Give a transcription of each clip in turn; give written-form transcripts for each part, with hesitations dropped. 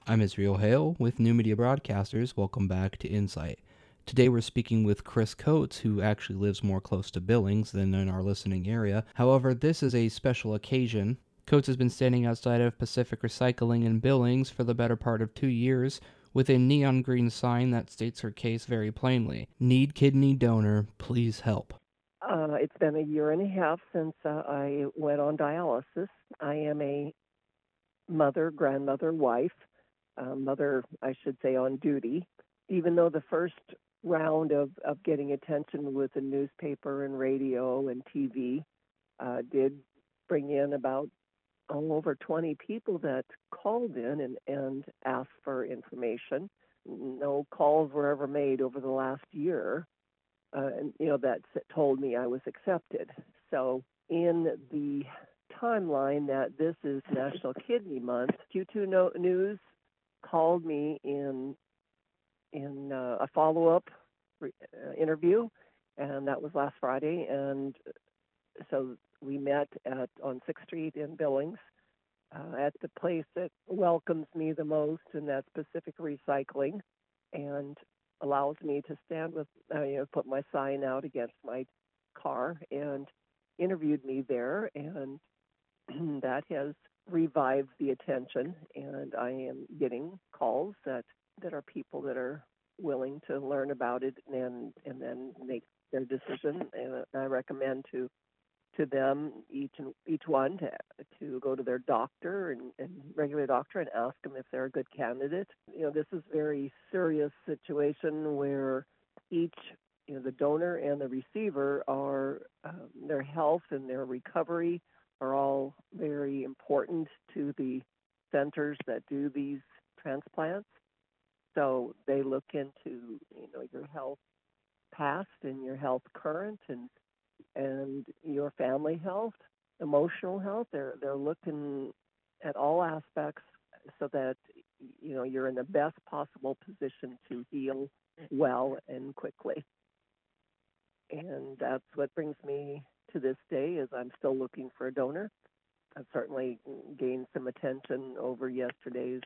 I'm Israel Hale with New Media Broadcasters. Welcome back to Insight. Today we're speaking with Chris Coates, who actually lives more close to Billings than in our listening area. However, this is a special occasion. Coates has been standing outside of Pacific Recycling in Billings for the better part of 2 years with a neon green sign that states her case very plainly. Need kidney donor, please help. It's been a year and a half since I went on dialysis. I am a mother, grandmother, wife, mother, I should say, on duty. Even though the first round of getting attention with the newspaper and radio and TV did bring in about over 20 people that called in and asked for information. No calls were ever made over the last year. That told me I was accepted. So in the timeline that this is National Kidney Month, Q2 News called me in a follow-up interview, and that was last Friday. And so we met on 6th Street in Billings at the place that welcomes me the most, and that's Pacific Recycling, and allows me to stand with, put my sign out against my car, and interviewed me there, and that has revived the attention, and I am getting calls that are people that are willing to learn about it and then make their decision, and I recommend to them, each one, to go to their doctor and regular doctor and ask them if they're a good candidate. This is a very serious situation where each, the donor and the receiver are, their health and their recovery are all very important to the centers that do these transplants. So they look into, your health past and your health current and your family health, emotional health. They're looking at all aspects so that you're in the best possible position to heal well and quickly. And that's what brings me to this day, is I'm still looking for a donor. I've certainly gained some attention over yesterday's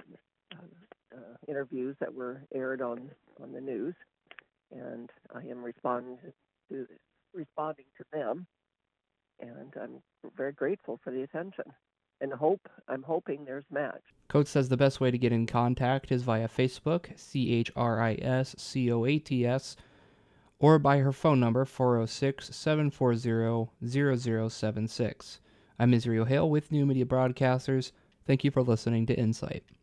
interviews that were aired on the news, and I am responding to them, and I'm very grateful for the attention. And I'm hoping there's match. Coates says the best way to get in contact is via Facebook, CHRISCOATS, or by her phone number, 406-740-0076. I'm Israel Hale with New Media Broadcasters. Thank you for listening to Insight.